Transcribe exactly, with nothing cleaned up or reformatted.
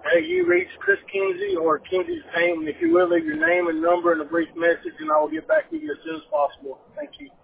Hey, you reached Chris Kinsey or Kinsey's Paint. If you will, leave your name and number and a brief message, and I will get back to you as soon as possible. Thank you.